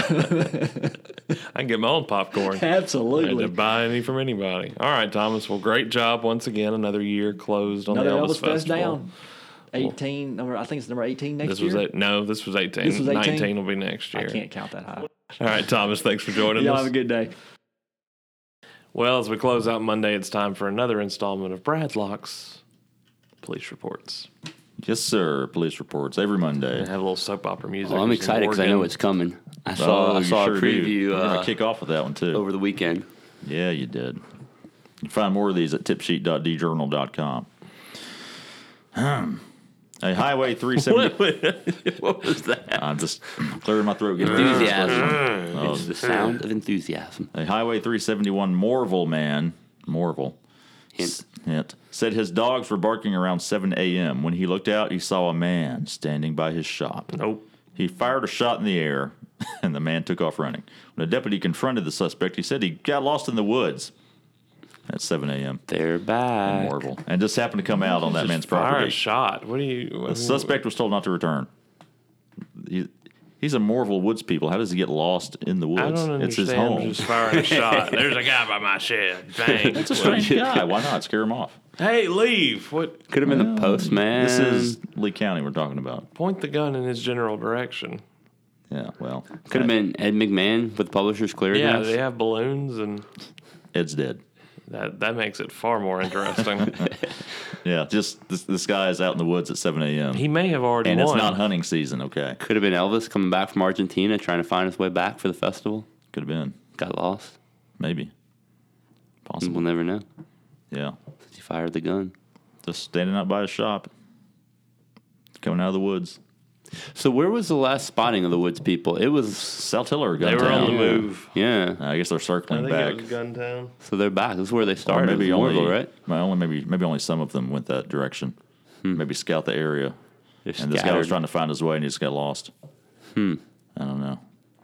I can get my own popcorn. I had absolutely. to buy any from anybody. All right, Thomas. Well, great job once again. Another year closed on Another the Elvis, Elvis Fest Festival. down. eighteen, number, I think it's number eighteen next This year. was eight, no, this was eighteen. This was eighteen? nineteen will be next I year. can't count that high. All right, Thomas. Thanks for joining Y'all us. have a good day. Well, as we close out Monday, it's time for another installment of Bradlock's Police Reports. Yes, sir. Police reports every I Monday. have a little soap opera music. Well, I'm using excited because I know organ. it's coming. I saw Oh, I you saw sure a do. preview We're uh, gonna kick off with that one too. over the weekend. Yeah, you did. You can find more of these at tipsheet dot d journal dot com. Hmm. A Highway three seventy. What was that? I'm just clearing my throat. Getting Enthusiasm. It's the sound of enthusiasm. A Highway three seventy-one Morville man, Morville, Hint. s- hint, said his dogs were barking around seven a.m. When he looked out, he saw a man standing by his shop. Nope. He fired a shot in the air, and the man took off running. When a deputy confronted the suspect, he said he got lost in the woods at seven a.m. They're back. Morville, and just happened to come out on that Just man's fire property. a shot. What do you? The suspect was told not to return. He, he's a Morville Woods people. How does he get lost in the woods? I don't understand. It's his home. Just firing a shot. There's a guy by my shed. Bang. It's a strange guy. Why not scare him off? Hey, leave. What? Could have been the postman. This is Lee County we're talking about. Point the gun in his general direction. Yeah, well, Could have been Ed McMahon with Publishers Clearinghouse. Yeah, they have balloons and Ed's dead. That that makes it far more interesting. Yeah, just this, this guy is out in the woods at seven a.m. He may have already and won. it's not hunting season, okay? Could have been Elvis coming back from Argentina trying to find his way back for the festival. Could have been. Got lost. Maybe. Possible. We'll never know. Yeah. He fired the gun. Just standing out by his shop. Coming out of the woods. So where was the last spotting of the Woods people? It was, Saltillo or They were on the Guntown. move. yeah. I guess they're I circling think back. it was Guntown. So they're back. This is where they Or started. maybe It was only, Morville, right? my only maybe maybe only some of them went that direction. Maybe scout the area. They're And this guy was scattered. trying to find his way and he just got lost. Hmm. I don't know.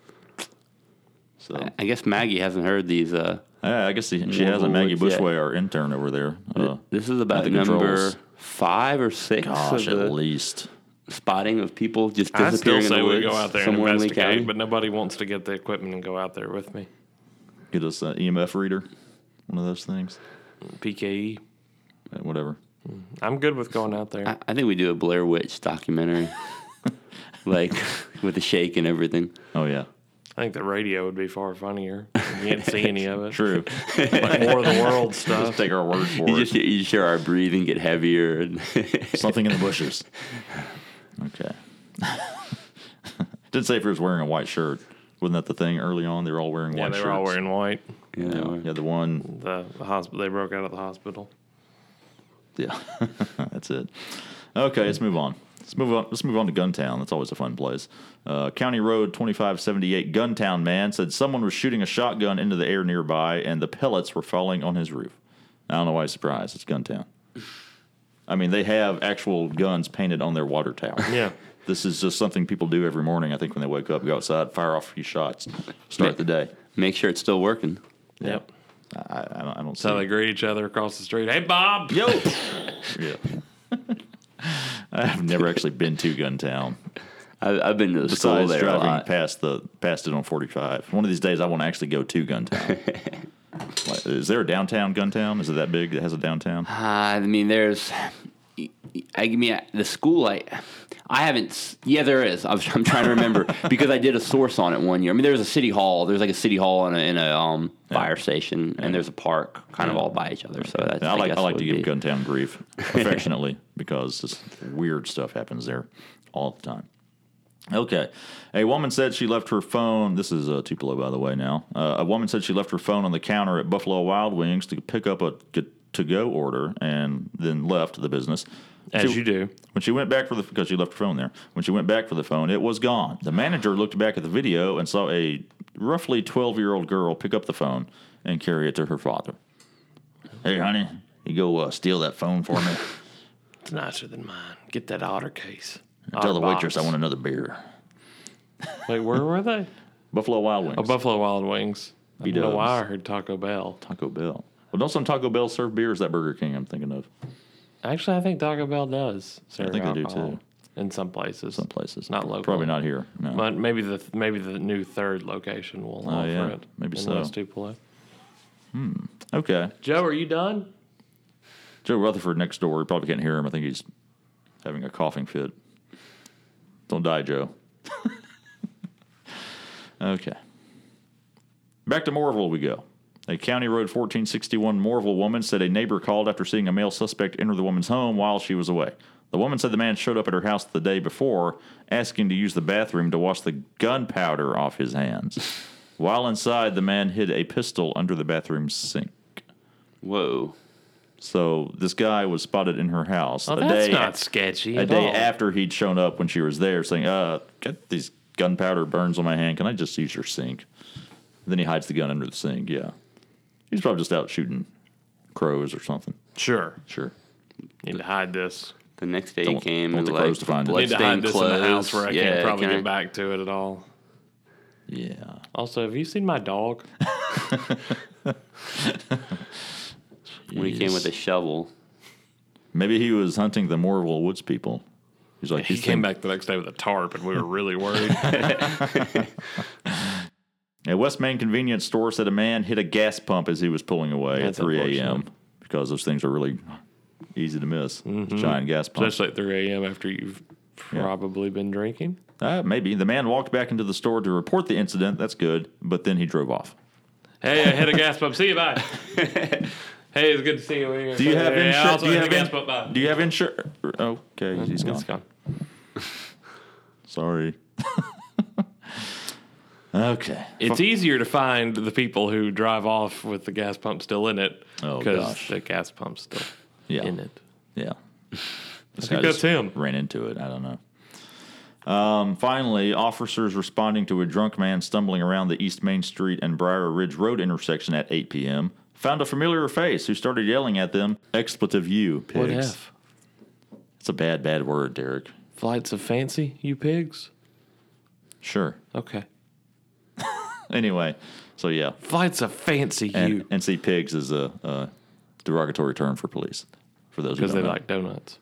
So I- I guess Maggie hasn't heard these. Uh, yeah, I guess he, she Morville hasn't. Maggie Woods yet. Bushway, our intern over there. Uh, this is about the number controls. five or six gosh, of at the least. spotting of people just I still disappearing in say the we woods go out there and somewhere in Lee County. investigate, but nobody wants to get the equipment and go out there with me. Get us an E M F reader, one of those things. P K E. Uh, Whatever. I'm good with going out there. I, I think we do a Blair Witch documentary, like with the shake and everything. Oh yeah, I think the radio would be far funnier. You can't see any of it. true. Like more of the world Just stuff. take our word for You it. just you just hear our breathing get heavier and Something in the bushes. Okay. Did say if he was wearing a white shirt. Wasn't that the thing early on? They were all wearing Yeah, white they shirts. were all wearing white. you Yeah, know, yeah, the one. The, the hospital. They broke out of the hospital. Yeah, that's it. Okay, let's move on. Let's move on. Let's move on to Guntown. That's always a fun place. Uh, County Road twenty-five seventy-eight. Guntown man said someone was shooting a shotgun into the air nearby, and the pellets were falling on his roof. I don't know why he's surprised. It's Guntown. I mean, they have actual guns painted on their water tower. Yeah. This is just something people do every morning. I think when they wake up, go outside, fire off a few shots, start the day. make sure it's still working. Yep. I, I don't. I don't see. So they greet each other across the street. Hey, Bob. Yo. Yeah. I've never actually been to Guntown. I, I've been to the school Besides there a driving lot. past the past it on forty-five. One of these days, I want to actually go to Guntown. Like, is there a downtown Guntown? Is it that big that has a downtown? Uh, I mean, there's. I mean, the school. I, I haven't. Yeah, there is. I was, I'm trying to remember because I did a source on it one year. I mean, there's a city hall. There's like a city hall and a, and a um, fire station, and there's a park, kind of all by each other. So that's. I like guess I like would to give be- Guntown grief affectionately because this weird stuff happens there all the time. Okay. A woman said she left her phone. This is uh, Tupelo, by the way, now. Uh, a woman said she left her phone on the counter at Buffalo Wild Wings to pick up a to-go order and then left the business. As She- you do. When she went back for the, because she left her phone there. When she went back for the phone, it was gone. The manager looked back at the video and saw a roughly twelve-year-old girl pick up the phone and carry it to her father. Hey, honey, you go uh, steal that phone for me. It's nicer than mine. Get that otter case. Tell the Otter waitress box. I want another beer. Wait, where were they? Buffalo Wild Wings. Oh, Buffalo Wild Wings. I don't know B-dubs. why I heard Taco Bell. Taco Bell. Well, don't some Taco Bell serve beer? Or is that Burger King I'm thinking of? Actually, I think Taco Bell does serve I think they do, alcohol too. In some places. Some places. Not local. Probably not here. No. But maybe the maybe the new third location will offer yeah, it. maybe in so. West Tupelo. Okay. Joe, are you done? Joe Rutherford next door. You probably can't hear him. I think he's having a coughing fit. Don't die, Joe. Okay. Back to Morville we go. A County Road fourteen sixty-one Morville woman said a neighbor called after seeing a male suspect enter the woman's home while she was away. The woman said the man showed up at her house the day before, asking to use the bathroom to wash the gunpowder off his hands. While inside, the man hid a pistol under the bathroom sink. Whoa. So this guy was spotted in her house Oh, a that's day not sketchy a at day all. after he'd shown up when she was there, saying, "Uh, got these gunpowder burns on my hand. Can I just use your sink?" Then he hides the gun under the sink. Yeah, he's probably just out shooting crows or something. Sure. Sure. Need to hide this. The next day Don't- he came don't and the like crows to find it. Need to hide bloodstained this clothes. in the house where I yeah, can't probably can I- get back to it at all. Yeah. Also, have you seen my dog? when he came Jeez. with a shovel. Maybe he was hunting the Morville Woods people. He's like, He these came things- back the next day with a tarp, and we were really worried. A West Main convenience store said a man hit a gas pump as he was pulling away That's at three a.m. unfortunate. because those things are really easy to miss. Giant gas pumps. Especially at three a.m. after you've probably been drinking. Uh, maybe. The man walked back into the store to report the incident. That's good. But then he drove off. Hey, I hit a gas pump. See you, bye. Hey, it's good to see you. We're Do you have hey, I insurance? also Do you hit a have gas in- pump. Bye. Do you have insurance? Okay, he's gone. It's gone. Sorry. Okay. It's easier to find the people who drive off with the gas pump still in it Oh, because gosh. the gas pump's still Yeah. in it. Yeah. This think guy that's just him. Ran into it. I don't know. Um, finally, officers responding to a drunk man stumbling around the East Main Street and Briar Ridge Road intersection at eight p.m. found a familiar face who started yelling at them, expletive you, pigs. What F? It's a bad, bad word, Derek. Flights of fancy, you pigs? Sure. Okay. Anyway, so yeah. Flights of fancy, And, you. and see, pigs is a, a derogatory term for police. For those who Because don't they know. like donuts.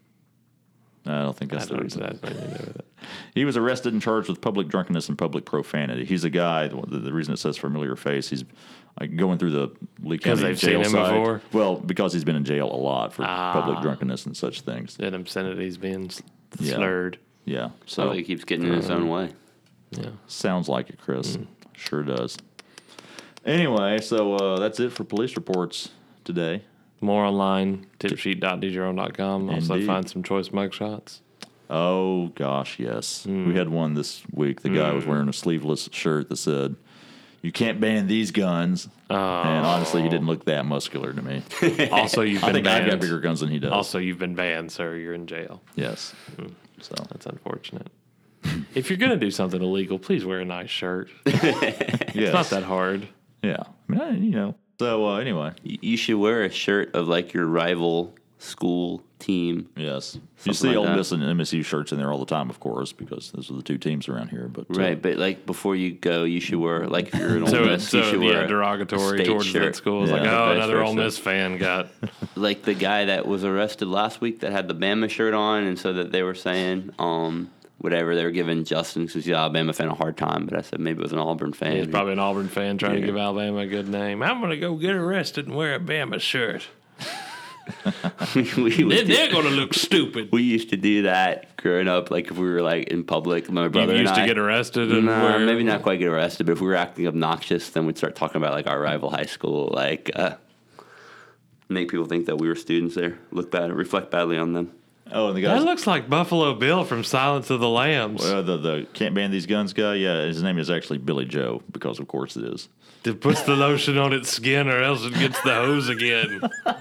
I don't think I that's the don't reason. know. That has nothing to do with it. He was arrested and charged with public drunkenness and public profanity. He's a guy. The, the reason it says familiar face, he's like going through the Lee 'Cause County they've jail seen him side. before? Well, because he's been in jail a lot for Ah. public drunkenness and such things. That obscenity's being s- Yeah. slurred. Yeah. So So he keeps getting in his own way. Yeah. sounds like it, Chris. Mm. Sure does. Anyway, so uh, that's it for police reports today. More online, tipsheet dot d j r o dot com. Also Indeed. find some choice mugshots. Oh gosh, yes. Mm. We had one this week. The guy was wearing a sleeveless shirt that said, "You can't ban these guns." Oh. And honestly, he didn't look that muscular to me. Also, you've I been think I've banned. got bigger guns than he does. Also, you've been banned, sir. You're in jail. Yes. So That's unfortunate. If you're gonna do something illegal, please wear a nice shirt. yes. It's not that hard. Yeah. I mean, I, you know. So uh, anyway, Y- You should wear a shirt of like your rival school team. yes. You Something see like Ole that. Miss and M S U shirts in there all the time, of course, because those are the two teams around here. But uh, Right, but like before you go, you should wear like if you're an Ole So, Miss, so you should yeah, wear a derogatory state towards shirt. that school. It's Yeah. like, oh, Vice another Ole versa. Miss fan got. Like the guy that was arrested last week that had the Bama shirt on, and so that they were saying, um, whatever they were giving Justin because he's an Alabama fan a hard time. But I said maybe it was an Auburn fan. He's probably an Auburn fan trying to Yeah. give Alabama a good name. I'm gonna go get arrested and wear a Bama shirt. we, we, Then would they're do- gonna look stupid. we used to do that growing up. Like if we were like in public, my You brother used and to I, get arrested and Nah, wear. maybe not quite get arrested, but if we were acting obnoxious, then we'd start talking about like our rival high school, like uh, make people think that we were students there, look bad, reflect badly on them. oh, and the That guy, looks like Buffalo Bill from Silence of the Lambs. uh, the the can't ban these guns guy. Yeah, his name is actually Billy Joe because of course it is. It puts the lotion on its skin, or else it gets the hose again.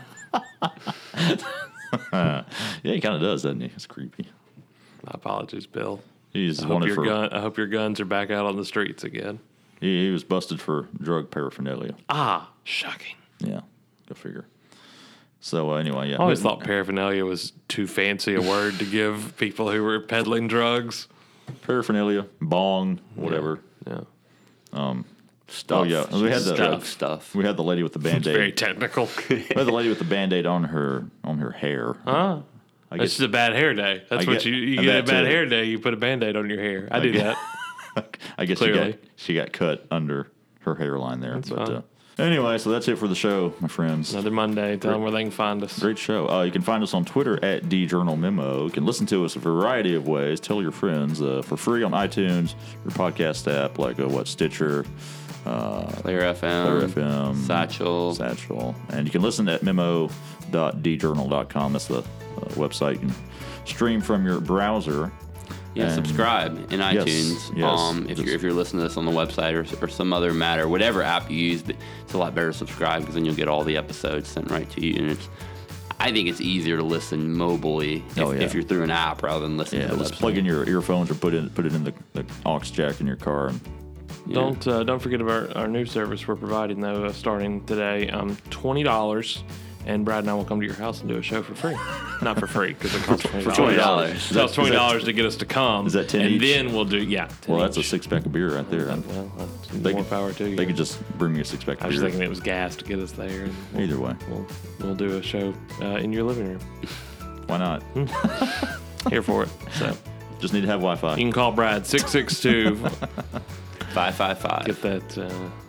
Yeah, he kind of does, doesn't he? It's creepy. My apologies, Bill. He's I hope wanted your for. gun. I hope your guns are back out on the streets again. He, he was busted for drug paraphernalia. Ah, shocking. Yeah, go figure. So uh, anyway, yeah. I always thought paraphernalia was too fancy a word to give people who were peddling drugs. paraphernalia, bong, whatever. Yeah, Stuff. Oh yeah, we had the drug stuff. we had the lady with the it's very band-aid. technical. we had the lady with the band-aid on her on her hair. Huh? I It's guess just a bad hair day. That's I what get- you you I get a bet bad too. hair day. You put a band-aid on your hair. I, do get- that. I guess she Clearly. got she got cut under her hairline there. but fine. uh, anyway, so that's it for the show, my friends. Another Monday. Tell them where they can find us. Great show. Uh, you can find us on Twitter at DJournalMemo. You can listen to us a variety of ways. Tell your friends uh, for free on iTunes, your podcast app like uh, what Stitcher, Player F M, Player F M, Satchel. Satchel, and you can listen at memo dot d journal dot com. That's the uh, website. You can stream from your browser. Yeah, And- subscribe in iTunes. yes. Um, if Just- you're if you're listening to this on the website or, or some other matter, whatever app you use, but it's a lot better to subscribe because then you'll get all the episodes sent right to you. And it's, I think it's easier to listen mobily if, Oh, yeah. if you're through an app rather than listening Yeah, to the just website. plug in your earphones or put in put it in the, the aux jack in your car. And Don't uh, don't forget about our new service we're providing though, uh, starting today. Um, twenty dollars, and Brad and I will come to your house and do a show for free. Not for free because it costs twenty dollars. twenty dollars. It Is costs that- twenty dollars to get us to come. is that ten And each? then we'll do yeah. ten well, that's a each. six pack of beer right there. Well, that's They more could- power to you. They could just bring me a six pack I of was beer. thinking it was gas to get us there. And we'll, Either way, we'll we'll do a show uh, in your living room. why not? Here for it. So Just need to have Wi-Fi. you can call Brad six six two. Five five five. Get that uh,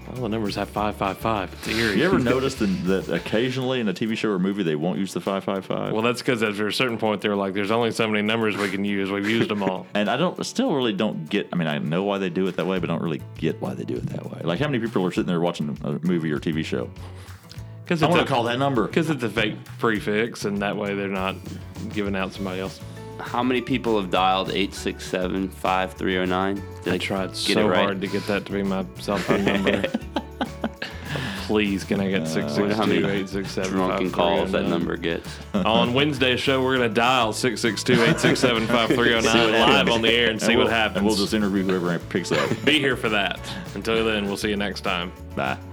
All the numbers have five five five. It's eerie. You ever noticed that, that occasionally in a T V show or movie they won't use the five five five? Well, that's because after a certain point, they're like, there's only so many numbers we can use. We've used them all. And I don't, still really don't get, I mean, I know why they do it that way, but I don't really get why they do it that way. Like, how many people are sitting there watching a movie or T V show? Because I want to call that number. Because it's a fake prefix, and that way they're not giving out somebody else. How many people have dialed eight six seven, five three oh nine? I tried so right? hard to get that to be my cell phone number. Please, can I get six six how many two, eight six seven, five Drunken three calls oh that nine? number gets. On Wednesday's show, we're going to dial six six two, eight six seven, five three oh nine live on the air and see And what we'll- happens. And we'll just interview whoever picks up. Be here for that. Until then, we'll see you next time. Bye.